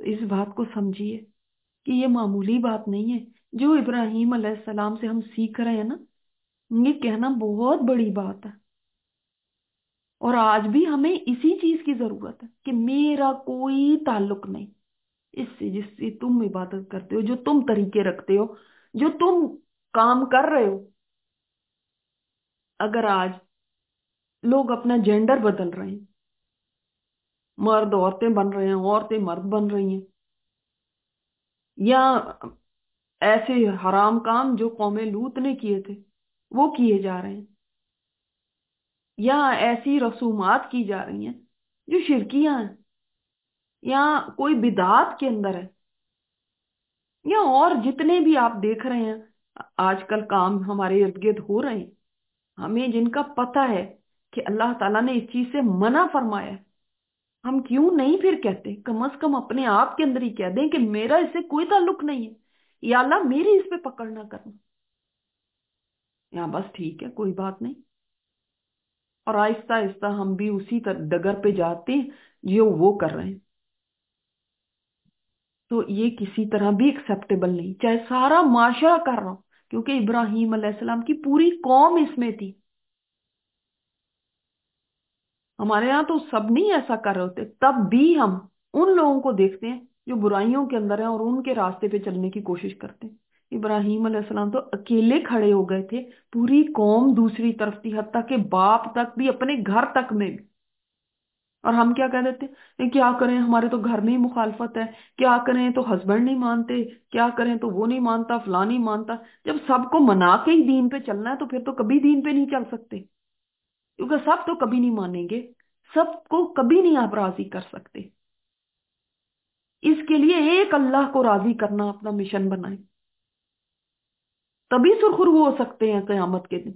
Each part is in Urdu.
اس بات کو سمجھیے کہ یہ معمولی بات نہیں ہے جو ابراہیم علیہ السلام سے ہم سیکھ رہے ہیں نا، یہ کہنا بہت بڑی بات ہے۔ اور آج بھی ہمیں اسی چیز کی ضرورت ہے کہ میرا کوئی تعلق نہیں اس سے جس سے تم عبادت کرتے ہو، جو تم طریقے رکھتے ہو، جو تم کام کر رہے ہو۔ اگر آج لوگ اپنا جینڈر بدل رہے ہیں، مرد عورتیں بن رہے ہیں، عورتیں مرد بن رہی ہیں، یا ایسے حرام کام جو قوم لوط نے کیے تھے وہ کیے جا رہے ہیں، یا ایسی رسومات کی جا رہی ہیں جو شرکیاں ہیں، یا کوئی بدعات کے اندر ہے، یا اور جتنے بھی آپ دیکھ رہے ہیں آج کل کام ہمارے ارد گرد ہو رہے ہیں، ہمیں جن کا پتہ ہے کہ اللہ تعالیٰ نے اس چیز سے منع فرمایا ہے، ہم کیوں نہیں پھر کہتے؟ کم از کم اپنے آپ کے اندر ہی کہہ دیں کہ میرا اس سے کوئی تعلق نہیں ہے، یا اللہ میری اس پہ پکڑ نہ کرنا، یا بس ٹھیک ہے کوئی بات نہیں۔ اور آہستہ آہستہ ہم بھی اسی ڈگر پہ جاتے ہیں جو وہ کر رہے ہیں، تو یہ کسی طرح بھی ایکسیپٹیبل نہیں، چاہے سارا معاشرہ کر رہا ہو، کیونکہ ابراہیم علیہ السلام کی پوری قوم اس میں تھی۔ ہمارے یہاں تو سب نہیں ایسا کر رہے ہوتے، تب بھی ہم ان لوگوں کو دیکھتے ہیں جو برائیوں کے اندر ہیں اور ان کے راستے پہ چلنے کی کوشش کرتے ہیں۔ ابراہیم علیہ السلام تو اکیلے کھڑے ہو گئے تھے، پوری قوم دوسری طرف تھی، حتیٰ کہ باپ تک بھی، اپنے گھر تک میں بھی۔ اور ہم کیا کہہ دیتے ہیں؟ کیا کریں، ہمارے تو گھر میں ہی مخالفت ہے، کیا کریں تو ہسبینڈ نہیں مانتے، کیا کریں تو وہ نہیں مانتا، فلاں نہیں مانتا۔ جب سب کو منا کے ہی دین پہ چلنا ہے تو پھر تو کبھی دین پہ نہیں چل سکتے، کیونکہ سب تو کبھی نہیں مانیں گے، سب کو کبھی نہیں آپ راضی کر سکتے۔ اس کے لیے ایک اللہ کو راضی کرنا اپنا مشن بنائیں، تبھی سرخرو ہو سکتے ہیں قیامت کے دن۔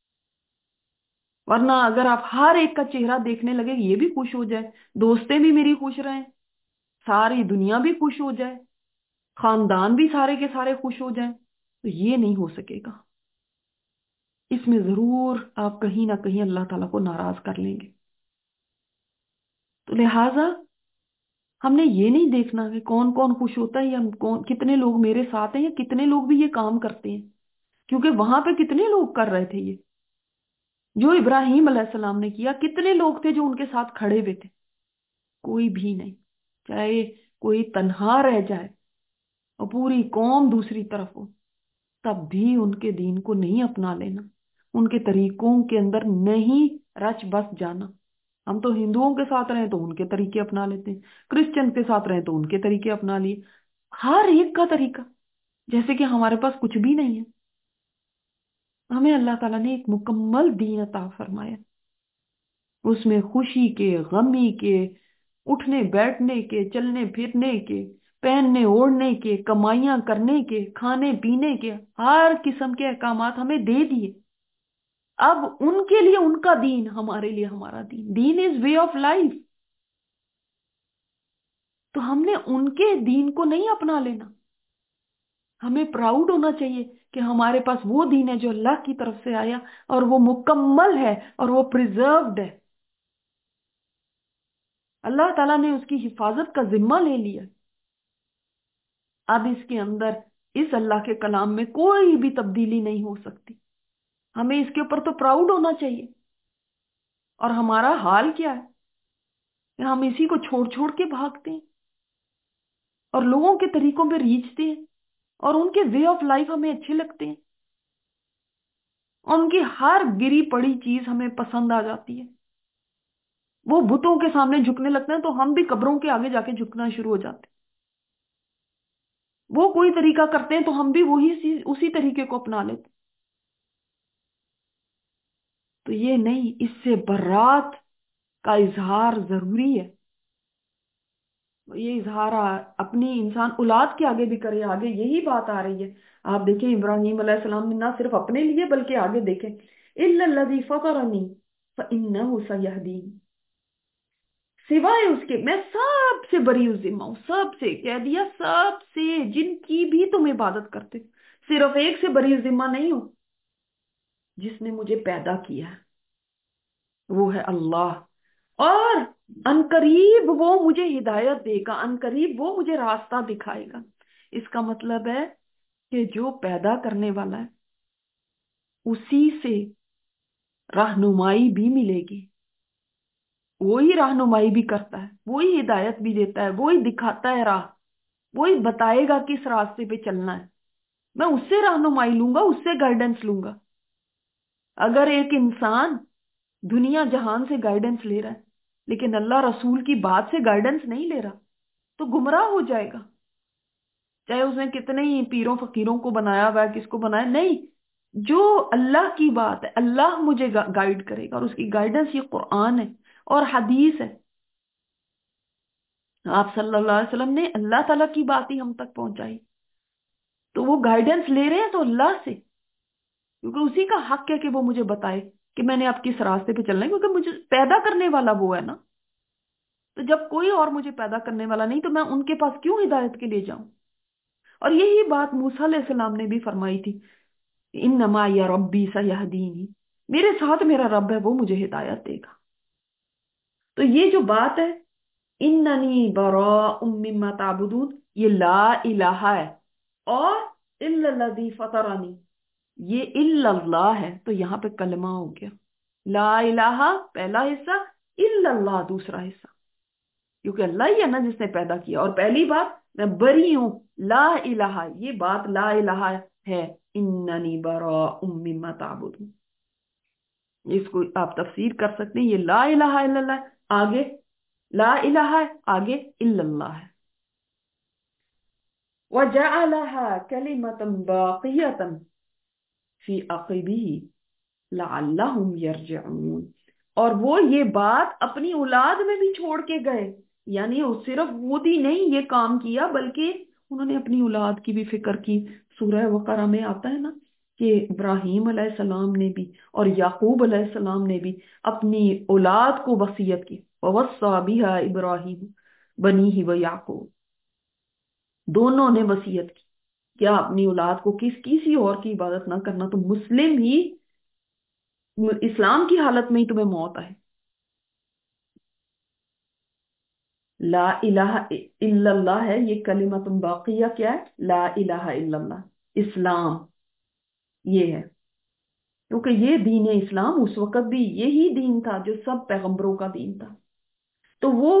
ورنہ اگر آپ ہر ایک کا چہرہ دیکھنے لگے یہ بھی خوش ہو جائے، دوستیں بھی میری خوش رہیں، ساری دنیا بھی خوش ہو جائے، خاندان بھی سارے کے سارے خوش ہو جائیں، تو یہ نہیں ہو سکے گا۔ اس میں ضرور آپ کہیں نہ کہیں اللہ تعالیٰ کو ناراض کر لیں گے۔ تو لہٰذا ہم نے یہ نہیں دیکھنا کہ کون کون خوش ہوتا ہے، یا کتنے لوگ میرے ساتھ ہیں، یا کتنے لوگ بھی یہ کام کرتے ہیں، کیونکہ وہاں پہ کتنے لوگ کر رہے تھے یہ جو ابراہیم علیہ السلام نے کیا، کتنے لوگ تھے جو ان کے ساتھ کھڑے ہوئے تھے؟ کوئی بھی نہیں۔ چاہے کوئی تنہا رہ جائے اور پوری قوم دوسری طرف ہو، تب بھی ان کے دین کو نہیں اپنا لینا، ان کے طریقوں کے اندر نہیں رچ بس جانا۔ ہم تو ہندوؤں کے ساتھ رہیں تو ان کے طریقے اپنا لیتے ہیں، کرسچن کے ساتھ رہیں تو ان کے طریقے اپنا لیے، ہر ایک کا طریقہ، جیسے کہ ہمارے پاس کچھ بھی نہیں ہے۔ ہمیں اللہ تعالیٰ نے ایک مکمل دین عطا فرمایا، اس میں خوشی کے، غمی کے، اٹھنے بیٹھنے کے، چلنے پھرنے کے، پہننے اوڑھنے کے، کمائیاں کرنے کے، کھانے پینے کے، ہر قسم کے احکامات ہمیں دے دیے۔ اب ان کے لیے ان کا دین، ہمارے لیے ہمارا دین، دین از وے آف لائف۔ تو ہم نے ان کے دین کو نہیں اپنا لینا، ہمیں پراؤڈ ہونا چاہیے کہ ہمارے پاس وہ دین ہے جو اللہ کی طرف سے آیا، اور وہ مکمل ہے اور وہ پریزروڈ ہے۔ اللہ تعالیٰ نے اس کی حفاظت کا ذمہ لے لیا۔ اب اس کے اندر، اس اللہ کے کلام میں کوئی بھی تبدیلی نہیں ہو سکتی۔ ہمیں اس کے اوپر تو پراؤڈ ہونا چاہیے۔ اور ہمارا حال کیا ہے کہ ہم اسی کو چھوڑ چھوڑ کے بھاگتے ہیں اور لوگوں کے طریقوں پہ ریچھتے ہیں، اور ان کے وے آف لائف ہمیں اچھے لگتے ہیں، اور ان کی ہر گری پڑی چیز ہمیں پسند آ جاتی ہے۔ وہ بتوں کے سامنے جھکنے لگتے ہیں تو ہم بھی قبروں کے آگے جا کے جھکنا شروع ہو جاتے ہیں۔ وہ کوئی طریقہ کرتے ہیں تو ہم بھی وہی اسی طریقے کو اپنا لیتے ہیں۔ تو یہ نہیں، اس سے برات کا اظہار ضروری ہے۔ یہ اظہار اپنی انسان اولاد کے آگے بھی کرے، آگے یہی بات آ رہی ہے۔ آپ دیکھیں ابراہیم علیہ السلام نے نہ صرف اپنے لیے بلکہ آگے دیکھیں، اِلَّا الَّذِي فَطَرَنِي فَإِنَّهُ سَيَهْدِينِ، سوائے اس کے میں سب سے بری ذمہ ہوں، سب سے کہہ دیا، سب سے جن کی بھی تم عبادت کرتے، صرف ایک سے بری ذمہ نہیں ہوں، جس نے مجھے پیدا کیا ہے، وہ ہے اللہ۔ اور अनकरीब वो मुझे हिदायत देगा, अनकरीब वो मुझे रास्ता दिखाएगा। इसका मतलब है कि जो पैदा करने वाला है उसी से रहनुमाई भी मिलेगी। वो ही रहनुमाई भी करता है, वो ही हिदायत भी देता है, वो ही दिखाता है राह, वो ही बताएगा किस रास्ते पे चलना है। मैं उससे रहनुमाई लूंगा, उससे गाइडेंस लूंगा। अगर एक इंसान दुनिया जहान से गाइडेंस ले रहा है लेकिन अल्लाह रसूल की बात से गाइडेंस नहीं ले रहा, तो गुमराह हो जाएगा। चाहे उसने कितने ही पीरों फकीरों को बनाया हुआ है, किसको बनाया, नहीं। जो अल्लाह की बात है, अल्लाह मुझे गाइड करेगा, और उसकी गाइडेंस ये कुरान है और हदीस है। आप सल्लल्लाहु अलैहि वसल्लम ने अल्लाह ताला की बात ही हम तक पहुंचाई, तो वो गाइडेंस ले रहे हैं तो अल्लाह से, क्योंकि उसी का हक है कि वो मुझे बताए कि मैंने आप किस रास्ते पे चलना है, क्योंकि मुझे पैदा करने वाला वो है ना। तो जब कोई और मुझे पैदा करने वाला नहीं, तो मैं उनके पास क्यों हिदायत के लिए जाऊं। और यही बात मूसा अलैहिस्सलाम ने भी फरमाई थी, इन्नमा या रब्बी सयहदीनी, मेरे साथ मेरा रब है, वो मुझे हिदायत देगा। तो ये जो बात है, इन्ननी बराउम मिम्मा ताबुदून, ये ला इलाहा है, और इल्लल्लज़ी फतरनी, ये इल्लल्लाह है। तो यहाँ पे कलमा हो गया, ला इलाहा पहला हिस्सा, इल्लल्लाह दूसरा हिस्सा, क्योंकि अल्लाह ही है ना जिसने पैदा किया। और पहली बात, मैं बरी हूं, ला इलाहा, ये बात ला इलाहा है, इन्ननी बराउम मिम्मा ताबुदून। इसको आप तफसीर कर सकते हैं, ये ला इलाहा इल्लल्लाह, आगे ला इलाहा है, आगे इल्लल्लाह है। वजअलहा कलिमतन बाक़ियतन फी अक़िबिही लअल्लहुम यरजिऊन, और वो ये बात अपनी औलाद में भी छोड़ के गए। यानी वो सिर्फ खुद ही नहीं ये काम किया, बल्कि उन्होंने अपनी औलाद की भी फिक्र की। सूरह बकरा में आता है ना कि इब्राहीम अलैहिस्सलाम ने भी और याकूब अलैहिस्सलाम ने भी अपनी औलाद को वसीयत की, ववस्सा बिहा इब्राहीम बनीही व याकूब, दोनों ने वसीयत की क्या अपनी औलाद को किसी और की इबादत ना करना, तो मुस्लिम ही इस्लाम की हालत में ही तुम्हें मौत आए। ला इलाहा इल्लल्लाह है, ये कलिमतुन बाकिया क्या है, ला इलाहा इल्लल्लाह इस्लाम, ये है। क्योंकि ये दीन है इस्लाम, उस वक्त भी यही दीन था जो सब पैगंबरों का दीन था। तो वो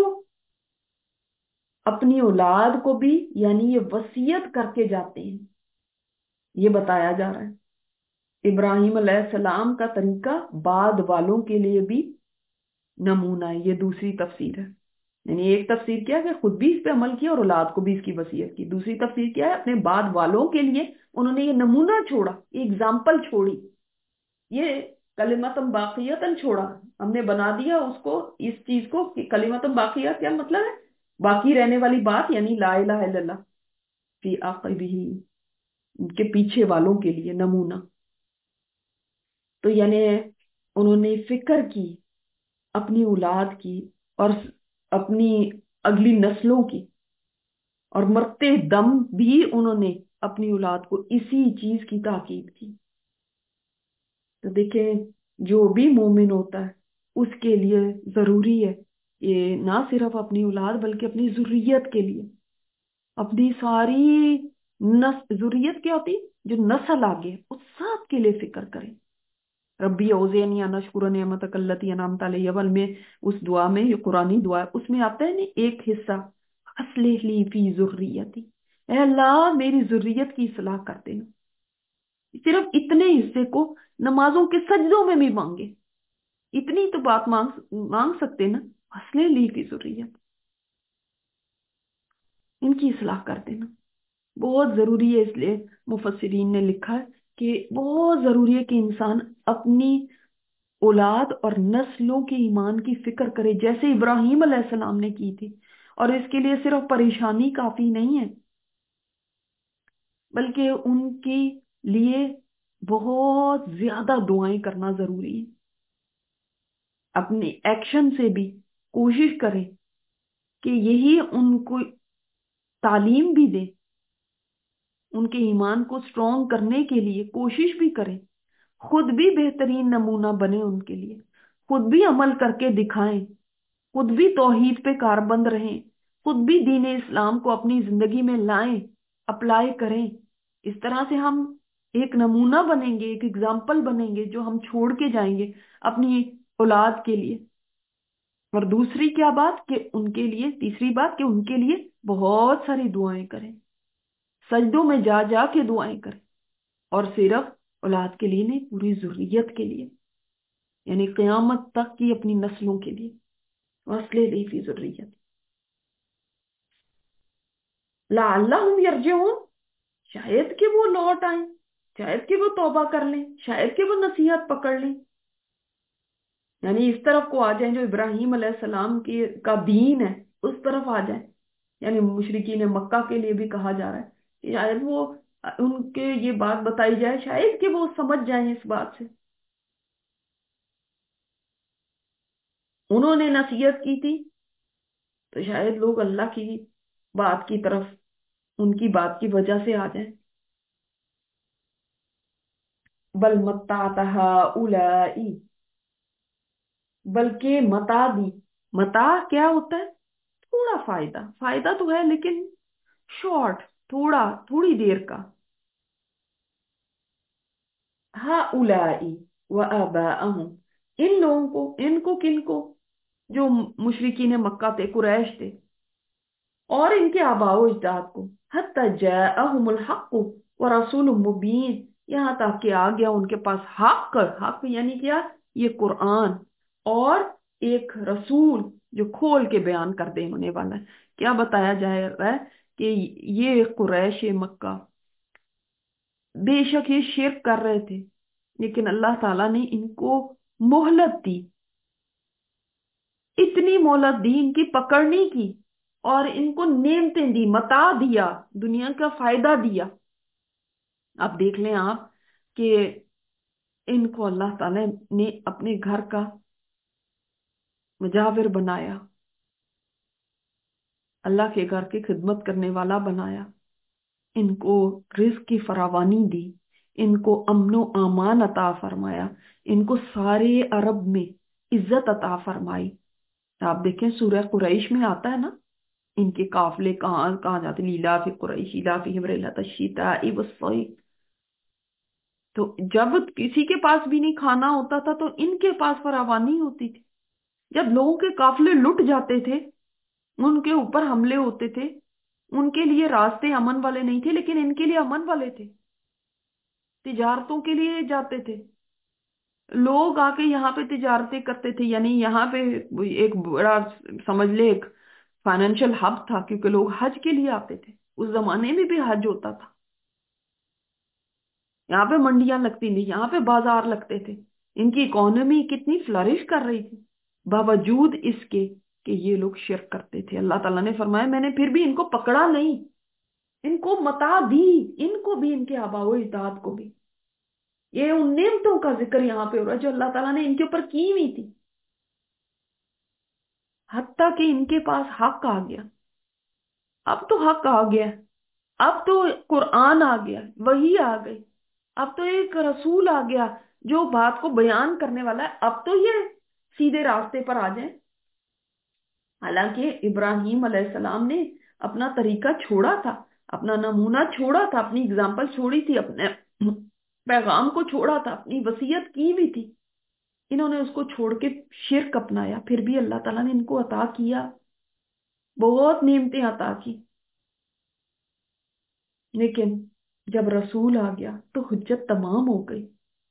अपनी औलाद को भी, यानी ये वसीयत करके जाते हैं, ये बताया जा रहा है। इब्राहिम अलैहिस्सलाम का तरीका बाद वालों के लिए भी नमूना है, ये दूसरी तफसीर है। यानी एक तफसीर क्या है कि खुद भी इस पे अमल किया और औलाद को भी इसकी वसीयत की। दूसरी तफसीर क्या है, अपने बाद वालों के लिए उन्होंने ये नमूना छोड़ा, एग्जाम्पल छोड़ी, ये कलिमतम बाकियतन छोड़ा। हमने बना दिया उसको, इस चीज को कि कलिमतम बाकिया क्या मतलब है, बाकी रहने वाली बात, यानी ला इलाहा इल्लल्लाह फी आक़िबिही, उनके पीछे वालों के लिए नमूना। तो यानी उन्होंने फिक्र की अपनी औलाद की और अपनी अगली नस्लों की, और मरते दम भी उन्होंने अपनी औलाद को इसी चीज की ताकीद की। तो देखें, जो भी मोमिन होता है उसके लिए जरूरी है ये, ना सिर्फ अपनी औलाद बल्कि अपनी जुर्रियत के लिए, अपनी सारी जुर्रियत क्या होती है, जो नस्ल आगे है, उस सब के लिए फिक्र करें। रब्बी औज़िनी अन अशकुर निअमतक अल्लती अनअमत अलैहि, अवल में उस दुआ में, ये कुरानी दुआ है, उसमें आता है ना एक हिस्सा, अस्लिह ली फी जुर्रियती, ऐ अल्लाह मेरी जुर्रियत की इस्लाह कर देना। सिर्फ इतने हिस्से को नमाजों के सजदों में भी मांगे, इतनी तो बात मांग मांग सकते ना, अस्लिह ली फी जुर्रियत, इनकी इस्लाह कर देना बहुत जरूरी है। इसलिए मुफस्सिरीन ने लिखा है कि बहुत जरूरी है कि इंसान अपनी औलाद और नस्लों के ईमान की फिक्र करे, जैसे इब्राहिम अलैहिस्सलाम ने की थी। और इसके लिए सिर्फ परेशानी काफी नहीं है, बल्कि उनके लिए बहुत ज्यादा दुआएं करना जरूरी है। अपने एक्शन से भी कोशिश करें कि यही उनको तालीम भी दे, उनके ईमान को स्ट्रॉन्ग करने के लिए कोशिश भी करें, खुद भी बेहतरीन नमूना बने उनके लिए, खुद भी अमल करके दिखाएं خود بھی توحید پہ کاربند رہیں، خود بھی دین اسلام کو اپنی زندگی میں لائیں، اپلائی کریں۔ اس طرح سے ہم ایک نمونہ بنیں گے، ایک اگزامپل بنیں گے جو ہم چھوڑ کے جائیں گے اپنی اولاد کے لیے۔ اور دوسری کیا بات کہ ان کے لیے، تیسری بات کہ ان کے لیے بہت ساری دعائیں کریں، سجدوں میں جا جا کے دعائیں کریں، اور صرف اولاد کے لیے نہیں، پوری ذریت کے لیے، یعنی قیامت تک کی اپنی نسلوں کے لیے۔ وصلے لی فی ذریت لعلہم یرجعون، شاید کہ وہ لوٹ آئیں، شاید کہ وہ توبہ کر لیں، شاید کہ وہ نصیحت پکڑ لیں، یعنی اس طرف کو آ جائیں جو ابراہیم علیہ السلام کی کا دین ہے، اس طرف آ جائیں۔ یعنی مشرکین مکہ کے لیے بھی کہا جا رہا ہے کہ شاید وہ، ان کے یہ بات بتائی جائے، شاید کہ وہ سمجھ جائیں اس بات سے۔ انہوں نے نصیحت کی تھی تو شاید لوگ اللہ کی بات کی طرف، ان کی بات کی وجہ سے آ جائیں۔ بل متعت ہؤلاء، بلکہ متا دی، متا کیا ہوتا ہے؟ تھوڑا فائدہ، فائدہ تو ہے لیکن شارٹ، تھوڑا، تھوڑی دیر کا۔ ہؤلاء وآباءہم، ان لوگوں کو، ان کو کن کو؟ جو مشرکین مکہ تھے، قریش تھے، اور ان کے آباء و اجداد کو، حتی جاءہم الحق ورسول مبین، یہاں تک کہ آ گیا ان کے پاس حق، حق یعنی کیا؟ یہ قرآن، اور ایک رسول جو کھول کے بیان کر دے ہونے والا ہے۔ کیا بتایا جائے رہا ہے کہ یہ قریش مکہ بے شک یہ شرک کر رہے تھے، لیکن اللہ تعالیٰ نے ان کو مہلت دی، اتنی مہلت دی ان کی پکڑنے کی، اور ان کو نعمتیں دی، متا دیا، دنیا کا فائدہ دیا۔ اب دیکھ لیں آپ کہ ان کو اللہ تعالیٰ نے اپنے گھر کا مجاور بنایا، اللہ کے گھر کی خدمت کرنے والا بنایا، ان کو رزق کی فراوانی دی، ان کو امن و امان عطا فرمایا، ان کو سارے عرب میں عزت عطا فرمائی۔ آپ دیکھیں سورہ قریش میں آتا ہے نا، ان کے قافلے کہاں کہاں جاتے، لیلا فی قریش ایلا فیہم رحلۃ الشتاء والصیف۔ تو جب کسی کے پاس بھی نہیں کھانا ہوتا تھا تو ان کے پاس فراوانی ہوتی تھی۔ جب لوگوں کے قافلے لٹ جاتے تھے، ان کے اوپر حملے ہوتے تھے، ان کے لیے راستے امن والے نہیں تھے لیکن ان کے لیے امن والے تھے، تجارتوں کے لیے جاتے تھے لوگ، آ کے یہاں پہ تجارتیں کرتے تھے، یعنی یہاں پہ ایک بڑا، سمجھ لے ایک فائنینشیل ہب تھا، کیونکہ لوگ حج کے لیے آتے تھے، اس زمانے میں بھی حج ہوتا تھا، یہاں پہ منڈیاں لگتی تھیں، یہاں پہ بازار لگتے تھے، ان کی اکانومی کتنی فلرش کر رہی تھی، باوجود اس کے کہ یہ لوگ شرک کرتے تھے۔ اللہ تعالیٰ نے فرمایا میں نے پھر بھی ان کو پکڑا نہیں، ان کو متا دی، ان کو بھی، ان کے آباء و اجداد کو بھی۔ یہ ان نعمتوں کا ذکر یہاں پہ ہو رہا ہے جو اللہ تعالیٰ نے ان کے اوپر کی ہوئی تھی، حتیٰ کہ ان کے پاس حق آ گیا۔ اب تو حق آ گیا، اب تو قرآن آ گیا، وحی آ گئی، اب تو ایک رسول آ گیا جو بات کو بیان کرنے والا ہے، اب تو یہ سیدھے راستے پر آ جائیں۔ حالانکہ ابراہیم علیہ السلام نے اپنا طریقہ چھوڑا تھا، اپنا نمونہ چھوڑا تھا، اپنی اگزامپل چھوڑی تھی، اپنے پیغام کو چھوڑا تھا، اپنی وصیت کی بھی تھی، انہوں نے اس کو چھوڑ کے شرک اپنایا، پھر بھی اللہ تعالیٰ نے ان کو عطا کیا، بہت نعمتیں عطا کی۔ لیکن جب رسول آ گیا تو حجت تمام ہو گئی،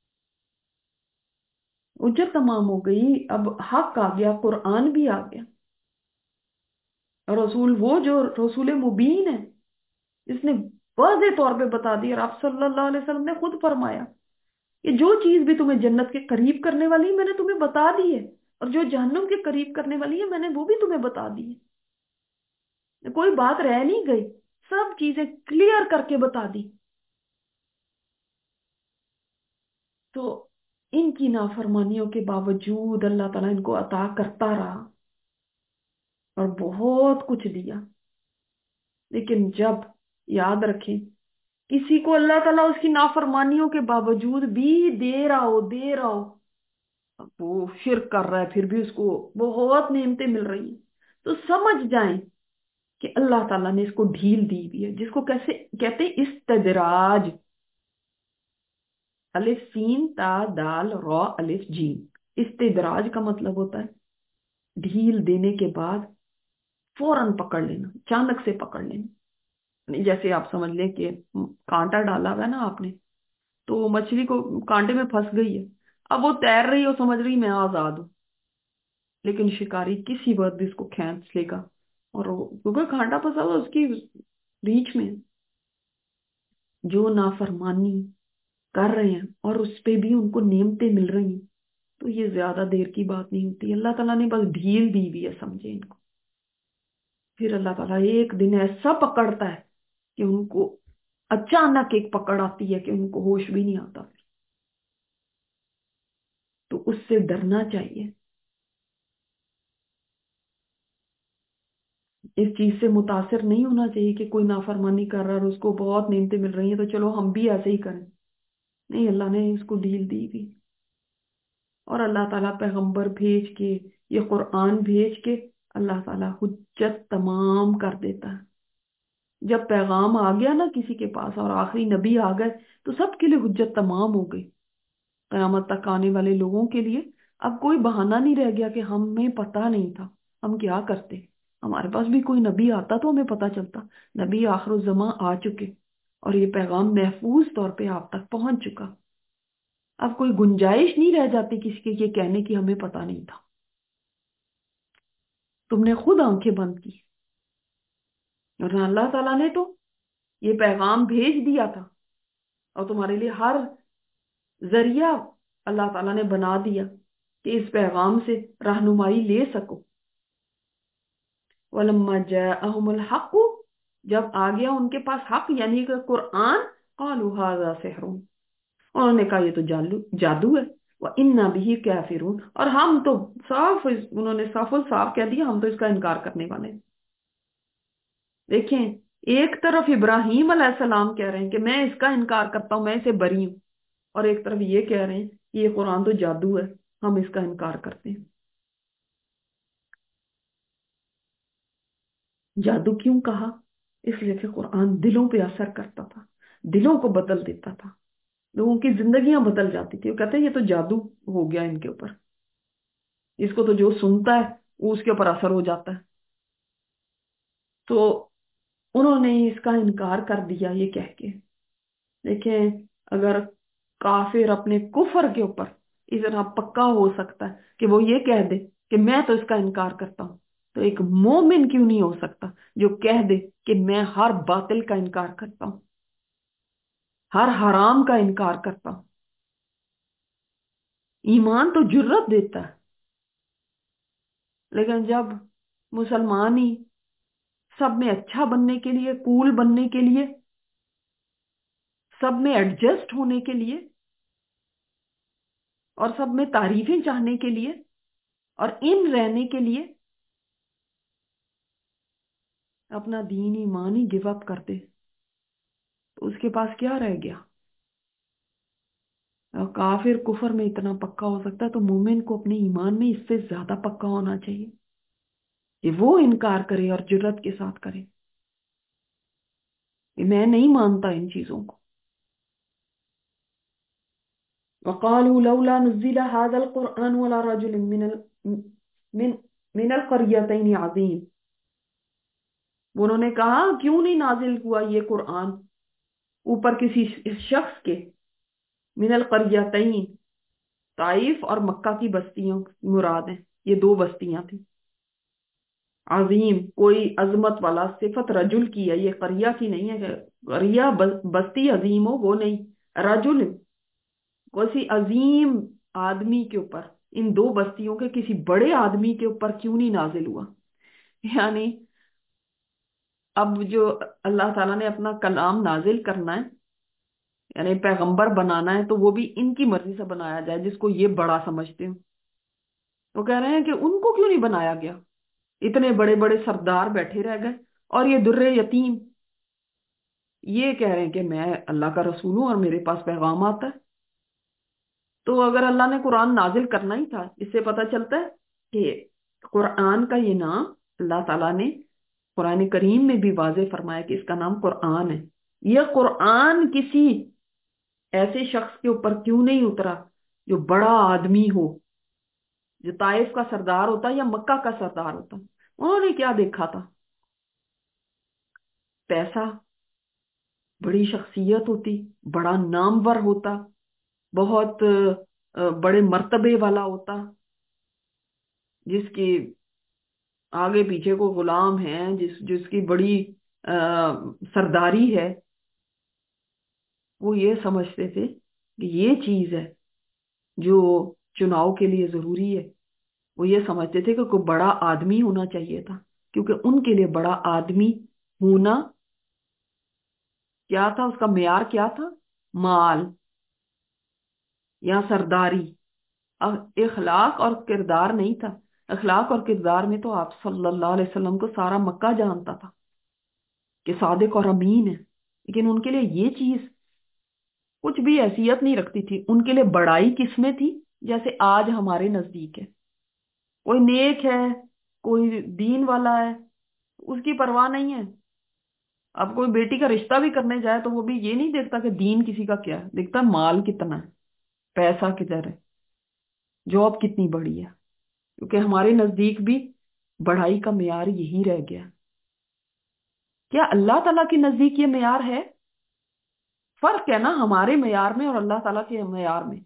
حجت تمام ہو گئی، اب حق آ گیا، قرآن بھی آ گیا، اور رسول وہ جو رسول مبین ہے، اس نے واضح طور پہ بتا دیا، اور آپ صلی اللہ علیہ وسلم نے خود فرمایا کہ جو چیز بھی تمہیں جنت کے قریب کرنے والی ہے میں نے تمہیں بتا دی ہے، اور جو جہنم کے قریب کرنے والی ہے میں نے وہ بھی تمہیں بتا دی ہے، کوئی بات رہ نہیں گئی، سب چیزیں کلیئر کر کے بتا دی۔ تو ان کی نافرمانیوں کے باوجود اللہ تعالیٰ ان کو عطا کرتا رہا اور بہت کچھ دیا۔ لیکن جب، یاد رکھیں، کسی کو اللہ تعالیٰ اس کی نافرمانیوں کے باوجود بھی دے رہا ہو، دے رہا ہو، وہ शिरक कर रहा है फिर भी उसको बहुत नेमतें मिल रही हैं, तो समझ जाएं कि अल्लाह ताला ने इसको ढील दी हुई है, जिसको कैसे कहते हैं, इस्तदराज। अलिफ सीन ता दाल रॉ अलिफ जीम, इस्तदराज का मतलब होता है ढील देने के बाद फौरन पकड़ लेना, अचानक से पकड़ लेना। जैसे आप समझ लें कि कांटा डाला हुआ है ना आपने, तो मछली को कांटे में फंस गई है, अब वो तैर रही है और समझ रही मैं आजाद हूं, लेकिन शिकारी किसी वक्त भी उसको खींच लेगा, और क्योंकि कांटा फंसा हुआ उसकी रीच में है। जो नाफरमानी कर रहे हैं और उस पे भी उनको नेमतें मिल रही हैं, तो ये ज्यादा देर की बात नहीं होती। अल्लाह ताला ने बस ढील दी हुई है, समझे इनको। फिर अल्लाह ताला एक दिन ऐसा पकड़ता है कि उनको अचानक एक पकड़ आती है कि उनको होश भी नहीं आता। तो उससे डरना चाहिए, इस चीज से मुतासिर नहीं होना चाहिए कि कोई नाफरमानी कर रहा है और उसको बहुत नेमतें मिल रही हैं तो चलो हम भी ऐसे ही करें। नहीं, अल्लाह ने इसको ढील दी भी। और अल्लाह ताला पैगंबर भेज के, ये कुरान भेज के, अल्लाह ताला हुज्जत तमाम कर देता है। जब पैगाम आ गया ना किसी के पास और आखिरी नबी आ गए, तो सबके लिए हुज्जत तमाम हो गई। कयामत तक आने वाले लोगों के लिए अब कोई बहाना नहीं रह गया कि हमें पता नहीं था, हम क्या करते। हमारे पास भी कोई नबी आता तो हमें पता चलता। नबी आखिरुज़्ज़मा आ चुके और ये पैगाम महफूज तौर पे आप तक पहुंच चुका। अब कोई गुंजाइश नहीं रह जाती किसी के ये कहने की हमें पता नहीं था। तुमने खुद आंखें बंद की, और अल्लाह ताला ने तो ये पैगाम भेज दिया था, और तुम्हारे लिए हर जरिया अल्लाह ताला ने बना दिया कि इस पैगाम से रहनुमाई ले सको। वलम्मा जाअहुमुल हक़, जब आ गया उनके पास हक यानी कि कुरान, क़ालू हाज़ा सिहरुन, उन्होंने कहा ये तो जादू जादू है। व इन्ना बिही काफिरून, और हम तो साफ, उन्होंने साफ साफ कह दिया हम तो इसका इनकार करने वाले हैं। देखें, एक तरफ इब्राहीम अलैहिस्सलाम कह रहे हैं कि मैं इसका इनकार करता हूं, मैं इसे बरी हूं, और एक तरफ ये कह रहे हैं ये कुरान तो जादू है, हम इसका इनकार करते हैं। जादू क्यों कहा? इसलिए कि कुरान दिलों पे असर करता था, दिलों को बदल देता था, लोगों की जिंदगियां बदल जाती थी। वो कहते हैं ये तो जादू हो गया इनके ऊपर, इसको तो जो सुनता है वो उसके ऊपर असर हो जाता है। तो उन्होंने इसका इनकार कर दिया ये कह के। देखें, अगर काफिर अपने कुफर के ऊपर इतना पक्का हो सकता है कि वो ये कह दे कि मैं तो इसका इनकार करता हूं, तो एक मोमिन क्यों नहीं हो सकता जो कह दे कि मैं हर बातिल का इनकार करता हूं, हर हराम का इनकार करता हूं। ईमान तो जुर्रत देता है, लेकिन जब मुसलमान ही सब में अच्छा बनने के लिए, कूल बनने के लिए, सब में एडजस्ट होने के लिए, और सब में तारीफें चाहने के लिए, और इन रहने के लिए अपना दीन ईमान ही गिव अप कर दे, तो उसके पास क्या रह गया? और काफिर कुफर में इतना पक्का हो सकता है, तो मोमिन को अपने ईमान में इससे ज्यादा पक्का होना चाहिए कि वो इनकार करे और जुर्रत के साथ करे कि मैं नहीं मानता इन चीजों को। वक़ालू लौला नुज़्ज़िला हाज़ल क़ुरआन अला रजुलिन मिन मिनल क़रयतैन अज़ीम, उन्होंने कहा क्यों नहीं नाजिल हुआ ये कुरान ऊपर किसी शख्स के, मिनल क़रयतैन, ताइफ और मक्का की बस्तियों मुराद हैं, ये दो बस्तियां थी। अजीम कोई अजमत वाला, सिफत रजुल की है, ये करिया की नहीं है। करिया बस्ती अजीम हो वो नहीं, रजुल किसी अजीम आदमी के ऊपर, इन दो बस्तियों के किसी बड़े आदमी के ऊपर क्यों नहीं नाजिल हुआ। यानी अब जो अल्लाह ताला ने अपना कलाम नाजिल करना है, यानी पैगंबर बनाना है, तो वो भी इनकी मर्जी से बनाया जाए जिसको ये बड़ा समझते हो। तो कह रहे हैं कि उनको क्यों नहीं बनाया गया, इतने बड़े बड़े सरदार बैठे रह गए, और ये दुर्रे यतीम ये कह रहे हैं कि मैं अल्लाह का रसूल हूं और मेरे पास पैगाम आता है। تو اگر اللہ نے قرآن نازل کرنا ہی تھا، اس سے پتہ چلتا ہے کہ قرآن کا یہ نام اللہ تعالیٰ نے قرآن کریم میں بھی واضح فرمایا کہ اس کا نام قرآن ہے۔ یہ قرآن کسی ایسے شخص کے اوپر کیوں نہیں اترا جو بڑا آدمی ہو، جو طائف کا سردار ہوتا یا مکہ کا سردار ہوتا؟ انہوں نے کیا دیکھا تھا؟ پیسہ، بڑی شخصیت ہوتی، بڑا نامور ہوتا، بہت بڑے مرتبے والا ہوتا، جس کی آگے پیچھے کو غلام ہیں، جس کی بڑی سرداری ہے۔ وہ یہ سمجھتے تھے کہ یہ چیز ہے جو چناؤ کے لیے ضروری ہے۔ وہ یہ سمجھتے تھے کہ کوئی بڑا آدمی ہونا چاہیے تھا، کیونکہ ان کے لیے بڑا آدمی ہونا کیا تھا؟ اس کا معیار کیا تھا؟ مال یا سرداری، اخلاق اور کردار نہیں تھا۔ اخلاق اور کردار میں تو آپ صلی اللہ علیہ وسلم کو سارا مکہ جانتا تھا کہ صادق اور امین ہے، لیکن ان کے لیے یہ چیز کچھ بھی حیثیت نہیں رکھتی تھی۔ ان کے لیے بڑائی کس میں تھی؟ جیسے آج ہمارے نزدیک ہے، کوئی نیک ہے، کوئی دین والا ہے، اس کی پرواہ نہیں ہے۔ اب کوئی بیٹی کا رشتہ بھی کرنے جائے تو وہ بھی یہ نہیں دیکھتا کہ دین کسی کا کیا ہے، دیکھتا ہے مال کتنا ہے، پیسہ کدھر ہے، جاب کتنی بڑی ہے، کیونکہ ہمارے نزدیک بھی بڑائی کا معیار یہی رہ گیا۔ کیا اللہ تعالیٰ کے نزدیک یہ معیار ہے؟ فرق ہے نا ہمارے معیار میں اور اللہ تعالیٰ کے معیار میں۔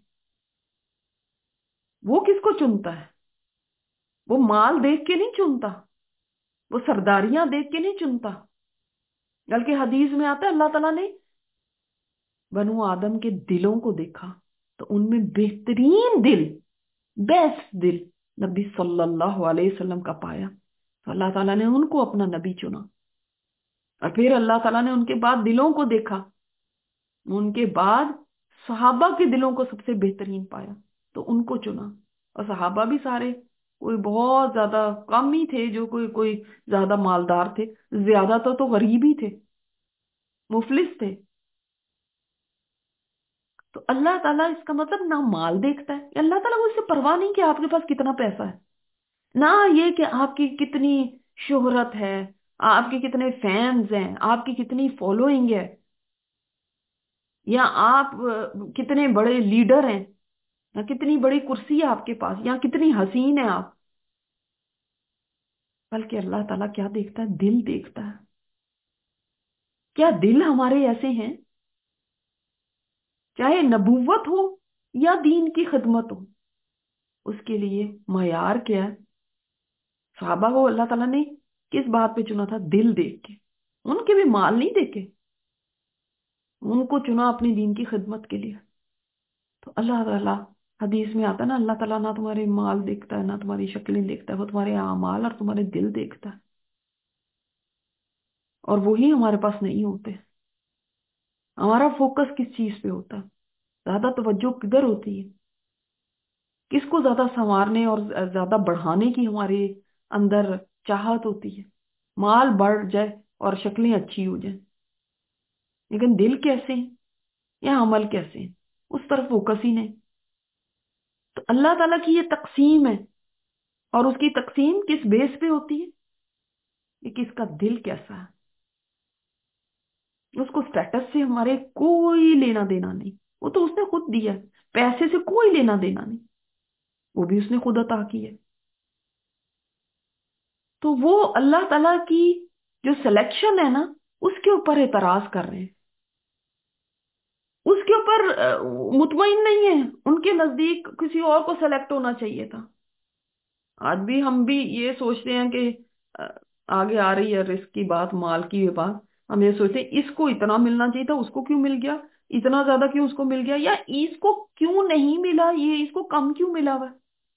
وہ کس کو چنتا ہے؟ وہ مال دیکھ کے نہیں چنتا، وہ سرداریاں دیکھ کے نہیں چنتا، بلکہ حدیث میں آتا ہے اللہ تعالیٰ نے بنو آدم کے دلوں کو دیکھا تو ان میں بہترین دل، بیسٹ دل نبی صلی اللہ علیہ وسلم کا پایا، تو اللہ تعالیٰ نے ان کو اپنا نبی چنا۔ اور پھر اللہ تعالیٰ نے ان کے بعد دلوں کو دیکھا، ان کے بعد صحابہ کے دلوں کو سب سے بہترین پایا تو ان کو چنا۔ اور صحابہ بھی سارے کوئی بہت زیادہ کم ہی تھے جو کوئی زیادہ مالدار تھے، زیادہ تو غریب ہی تھے، مفلس تھے۔ تو اللہ تعالیٰ اس کا مطلب نہ مال دیکھتا ہے، اللہ تعالیٰ کو اس سے پرواہ نہیں کہ آپ کے پاس کتنا پیسہ ہے، نہ یہ کہ آپ کی کتنی شہرت ہے، آپ کے کتنے فینز ہیں، آپ کی کتنی فالوئنگ ہے، یا آپ کتنے بڑے لیڈر ہیں، یا کتنی بڑی کرسی ہے آپ کے پاس، یا کتنی حسین ہے آپ۔ بلکہ اللہ تعالیٰ کیا دیکھتا ہے؟ دل دیکھتا ہے۔ کیا دل ہمارے ایسے ہیں؟ چاہے نبوت ہو یا دین کی خدمت ہو، اس کے لیے معیار کیا ہے؟ صحابہ کو اللہ تعالیٰ نے کس بات پہ چنا تھا؟ دل دیکھ کے، ان کے بھی مال نہیں دیکھے، ان کو چنا اپنی دین کی خدمت کے لیے۔ تو اللہ تعالیٰ حدیث میں آتا ہے نا، اللہ تعالیٰ نہ تمہارے مال دیکھتا ہے نہ تمہاری شکلیں دیکھتا ہے، وہ تمہارے اعمال اور تمہارے دل دیکھتا ہے، اور وہی ہمارے پاس نہیں ہوتے۔ ہمارا فوکس کس چیز پہ ہوتا ہے؟ زیادہ توجہ کدھر ہوتی ہے؟ کس کو زیادہ سنوارنے اور زیادہ بڑھانے کی ہمارے اندر چاہت ہوتی ہے؟ مال بڑھ جائے اور شکلیں اچھی ہو جائیں، لیکن دل کیسے ہیں یا عمل کیسے ہیں، اس طرف فوکس ہی نہیں۔ تو اللہ تعالیٰ کی یہ تقسیم ہے، اور اس کی تقسیم کس بیس پہ ہوتی ہے؟ کہ کس کا دل کیسا ہے۔ اس کو سٹیٹس سے ہمارے کوئی لینا دینا نہیں، وہ تو اس نے خود دیا ہے، پیسے سے کوئی لینا دینا نہیں، وہ بھی اس نے خود عطا کی ہے۔ تو وہ اللہ تعالیٰ کی جو سلیکشن ہے نا، اس کے اوپر اعتراض کر رہے ہیں، اس کے اوپر مطمئن نہیں ہے۔ ان کے نزدیک کسی اور کو سلیکٹ ہونا چاہیے تھا۔ آج بھی ہم بھی یہ سوچتے ہیں کہ آ، آگے آ رہی ہے رزق کی بات، مال کی بات، ہم یہ سوچتے ہیں اس کو اتنا ملنا چاہیے تھا، اس کو کیوں مل گیا، اتنا زیادہ کیوں اس کو مل گیا، یا اس کو کیوں نہیں ملا، یہ اس کو کم کیوں ملا ہوا ہے۔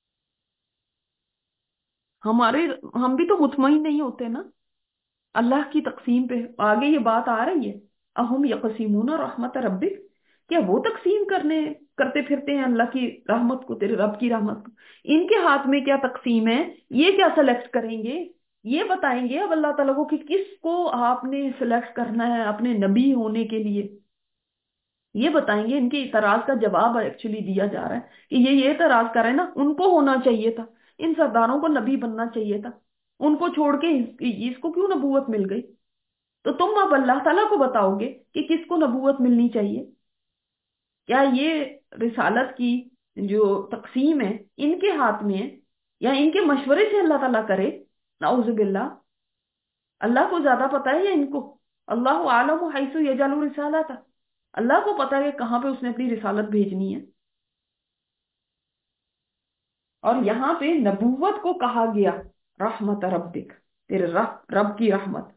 ہمارے ہم بھی تو مطمئن نہیں ہوتے نا اللہ کی تقسیم پہ۔ آگے یہ بات آ رہی ہے، اہم یقسمون رحمت ربک، کیا وہ تقسیم کرتے پھرتے ہیں اللہ کی رحمت کو، تیرے رب کی رحمت کو؟ ان کے ہاتھ میں کیا تقسیم ہے؟ یہ کیا سلیکٹ کریں گے؟ یہ بتائیں گے اب اللہ تعالیٰ کو کہ کس کو آپ نے سلیکٹ کرنا ہے اپنے نبی ہونے کے لیے؟ یہ بتائیں گے، ان کے اعتراض کا جواب ایکچولی دیا جا رہا ہے کہ یہ اعتراض کر رہے ہیں نا، ان کو ہونا چاہیے تھا، ان سرداروں کو نبی بننا چاہیے تھا، ان کو چھوڑ کے اس کو کیوں نبوت مل گئی؟ تو تم اب اللہ تعالیٰ کو بتاؤ گے کہ کس کو نبوت ملنی چاہیے؟ کیا یہ رسالت کی جو تقسیم ہے ان کے ہاتھ میں ہے، یا ان کے مشورے سے اللہ تعالیٰ کرے؟ نعوذ باللہ، اللہ کو زیادہ پتا ہے یا ان کو؟ اللہ عالم حیث یجعل رسالتہ، اللہ کو پتا ہے کہ کہاں پہ اس نے اپنی رسالت بھیجنی ہے۔ اور یہاں پہ نبوت کو کہا گیا رحمت ربک، تیرے رب کی رحمت۔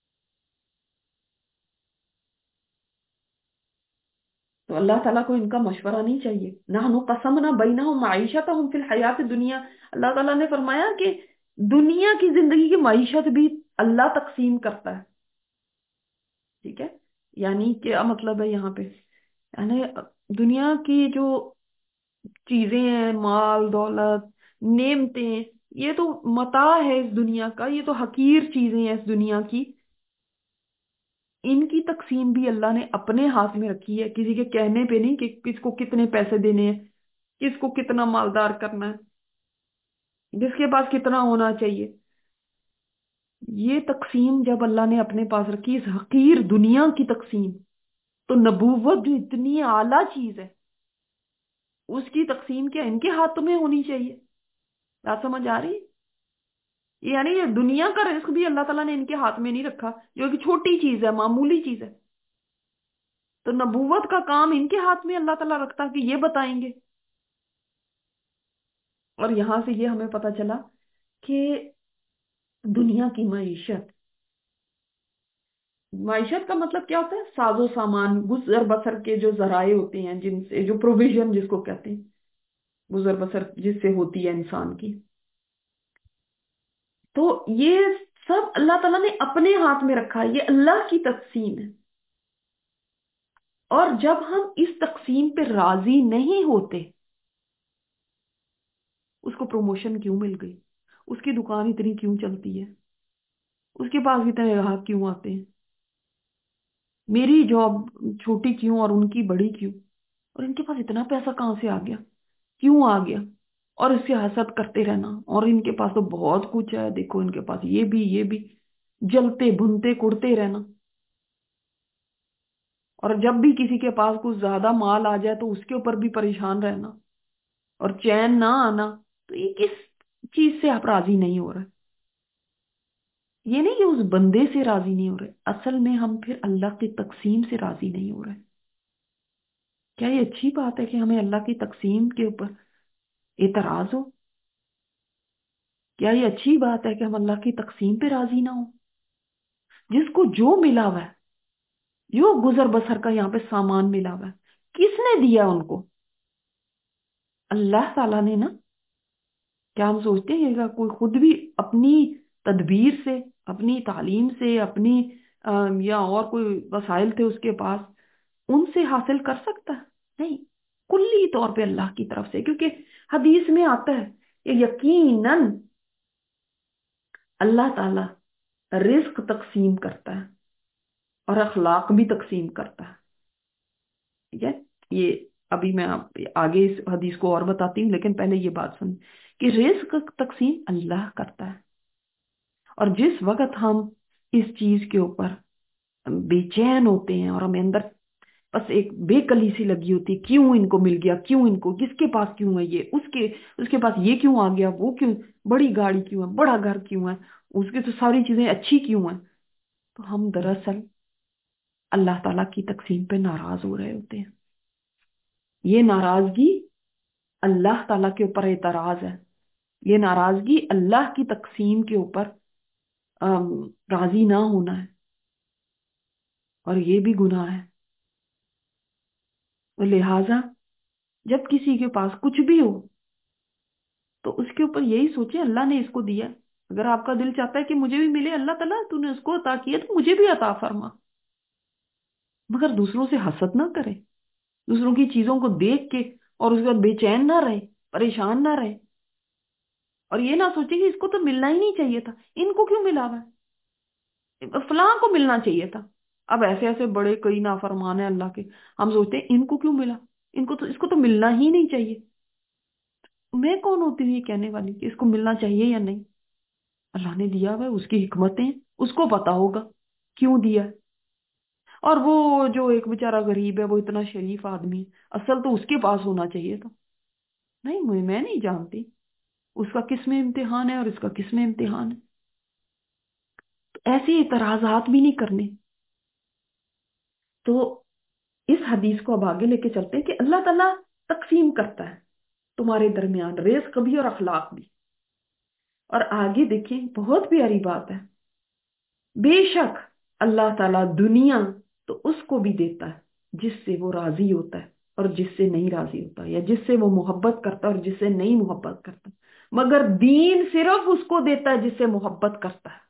تو اللہ تعالیٰ کو ان کا مشورہ نہیں چاہیے؟ نحن قسمنا بینہم معیشتہم فی الحیات الدنیا، اللہ تعالیٰ نے فرمایا کہ دنیا کی زندگی کی معیشت بھی اللہ تقسیم کرتا ہے، ٹھیک ہے؟ یعنی کیا مطلب ہے یہاں پہ؟ یعنی دنیا کی جو چیزیں ہیں، مال دولت نعمتیں، یہ تو متاع ہے اس دنیا کا، یہ تو حقیر چیزیں ہیں اس دنیا کی، ان کی تقسیم بھی اللہ نے اپنے ہاتھ میں رکھی ہے، کسی کے کہنے پہ نہیں کہ کس کو کتنے پیسے دینے ہیں، کس کو کتنا مالدار کرنا ہے، جس کے پاس کتنا ہونا چاہیے۔ یہ تقسیم جب اللہ نے اپنے پاس رکھی، اس حقیر دنیا کی تقسیم، تو نبوت جو اتنی اعلیٰ چیز ہے اس کی تقسیم کیا ان کے ہاتھ میں ہونی چاہیے؟ بات سمجھ آ رہی ہے؟ یعنی یہ دنیا کا رزق بھی اللہ تعالیٰ نے ان کے ہاتھ میں نہیں رکھا، جو کہ چھوٹی چیز ہے، معمولی چیز ہے، تو نبوت کا کام ان کے ہاتھ میں اللہ تعالیٰ رکھتا کہ یہ بتائیں گے۔ اور یہاں سے یہ ہمیں پتا چلا کہ دنیا کی معیشت، معیشت کا مطلب کیا ہوتا ہے؟ ساز و سامان، گزر بسر کے جو ذرائع ہوتے ہیں، جن سے جو پروویژن جس کو کہتے ہیں، گزر بسر جس سے ہوتی ہے انسان کی، تو یہ سب اللہ تعالیٰ نے اپنے ہاتھ میں رکھا ہے، یہ اللہ کی تقسیم ہے۔ اور جب ہم اس تقسیم پہ راضی نہیں ہوتے، اس کو پروموشن کیوں مل گئی، اس کی دکان اتنی کیوں چلتی ہے، اس کے پاس اتنے گراہک کیوں آتے ہیں، میری جاب چھوٹی کیوں اور ان کی بڑی کیوں، اور ان کے پاس اتنا پیسہ کہاں سے آ گیا، کیوں آ گیا، اور اس سے حسد کرتے رہنا، اور ان کے پاس تو بہت کچھ ہے، دیکھو ان کے پاس یہ بھی جلتے بھنتے کڑتے رہنا، اور جب بھی کسی کے پاس کچھ زیادہ مال آ جائے تو اس کے اوپر بھی پریشان رہنا اور چین نہ آنا۔ تو یہ کس چیز سے آپ راضی نہیں ہو رہے؟ یہ نہیں کہ اس بندے سے راضی نہیں ہو رہے، اصل میں ہم پھر اللہ کی تقسیم سے راضی نہیں ہو رہے۔ کیا یہ اچھی بات ہے کہ ہمیں اللہ کی تقسیم کے اوپر اعتراض ہو؟ کیا یہ اچھی بات ہے کہ ہم اللہ کی تقسیم پہ راضی نہ ہو؟ جس کو جو ملا ہوا ہے، جو گزر بسر کا یہاں پہ سامان ملا ہوا ہے، کس نے دیا ان کو؟ اللہ تعالیٰ نے نا۔ کیا ہم سوچتے ہیں کہ کوئی خود بھی اپنی تدبیر سے، اپنی تعلیم سے، اپنی یا اور کوئی وسائل تھے اس کے پاس، ان سے حاصل کر سکتا ہے؟ نہیں، کلی طور پہ اللہ کی طرف سے، کیونکہ حدیث میں آتا ہے کہ یقیناً اللہ تعالیٰ رزق تقسیم کرتا ہے اور اخلاق بھی تقسیم کرتا ہے، ٹھیک ہے؟ یہ ابھی میں آگے اس حدیث کو اور بتاتی ہوں، لیکن پہلے یہ بات سن کہ رزق تقسیم اللہ کرتا ہے، اور جس وقت ہم اس چیز کے اوپر بے چین ہوتے ہیں اور ہمیں اندر بس ایک بے کلی سی لگی ہوتی ہے، کیوں ان کو مل گیا، کیوں ان کو، کس کے پاس کیوں ہے یہ، اس کے پاس یہ کیوں آ گیا، وہ کیوں، بڑی گاڑی کیوں ہے، بڑا گھر کیوں ہے، اس کے تو ساری چیزیں اچھی کیوں ہیں، تو ہم دراصل اللہ تعالیٰ کی تقسیم پہ ناراض ہو رہے ہوتے ہیں۔ یہ ناراضگی اللہ تعالیٰ کے اوپر اعتراض ہے، یہ ناراضگی اللہ کی تقسیم کے اوپر راضی نہ ہونا ہے، اور یہ بھی گناہ ہے۔ لہذا جب کسی کے پاس کچھ بھی ہو تو اس کے اوپر یہی سوچیں اللہ نے اس کو دیا، اگر آپ کا دل چاہتا ہے کہ مجھے بھی ملے، اللہ تعالیٰ تو نے اس کو عطا کیا تو مجھے بھی عطا فرما، مگر دوسروں سے حسد نہ کرے، دوسروں کی چیزوں کو دیکھ کے اور اس کے بعد بے چین نہ رہے، پریشان نہ رہے، اور یہ نہ سوچے کہ اس کو تو ملنا ہی نہیں چاہیے تھا، ان کو کیوں ملا ہوا ہے، فلاں کو ملنا چاہیے تھا، اب ایسے ایسے بڑے کئی نافرمان ہیں اللہ کے، ہم سوچتے ہیں ان کو کیوں ملا، ان کو تو، اس کو تو ملنا ہی نہیں چاہیے۔ میں کون ہوتی ہوں یہ کہنے والی کہ اس کو ملنا چاہیے یا نہیں؟ اللہ نے دیا ہوا ہے، اس کی حکمتیں ہیں، اس کو پتا ہوگا کیوں دیا ہے۔ اور وہ جو ایک بیچارہ غریب ہے، وہ اتنا شریف آدمی ہے، اصل تو اس کے پاس ہونا چاہیے تھا۔ نہیں، میں نہیں جانتی اس کا کس میں امتحان ہے اور اس کا کس میں امتحان ہے۔ تو ایسے اعتراضات بھی نہیں کرنے۔ تو اس حدیث کو اب آگے لے کے چلتے ہیں کہ اللہ تعالیٰ تقسیم کرتا ہے تمہارے درمیان رزق بھی اور اخلاق بھی۔ اور آگے دیکھیں، بہت پیاری بات ہے، بے شک اللہ تعالیٰ دنیا تو اس کو بھی دیتا ہے جس سے وہ راضی ہوتا ہے اور جس سے نہیں راضی ہوتا، یا جس سے وہ محبت کرتا ہے اور جس سے نہیں محبت کرتا، مگر دین صرف اس کو دیتا ہے جس سے محبت کرتا ہے۔